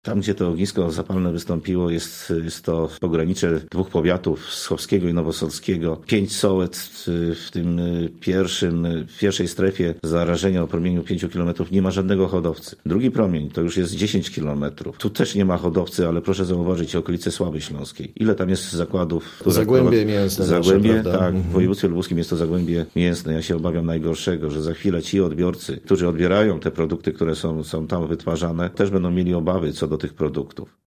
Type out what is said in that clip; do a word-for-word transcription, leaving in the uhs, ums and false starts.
Tam, gdzie to ognisko zapalne wystąpiło, jest, jest to pogranicze dwóch powiatów, Schowskiego i Nowosolskiego. Pięć sołectw w tym pierwszym, w pierwszej strefie zarażenia o promieniu pięciu kilometrów nie ma żadnego hodowcy. Drugi promień to już jest dziesięć kilometrów. Tu też nie ma hodowcy, ale proszę zauważyć okolice Sławy Śląskiej. Ile tam jest zakładów? Zagłębie mięsne. Zagłębie, nasze, tak. Mhm. W województwie lubuskim jest to zagłębie mięsne. Ja się obawiam najgorszego, że za chwilę ci odbiorcy, którzy odbierają te produkty, które są, są tam wytwarzane, też będą mieli obawy co do tych produktów.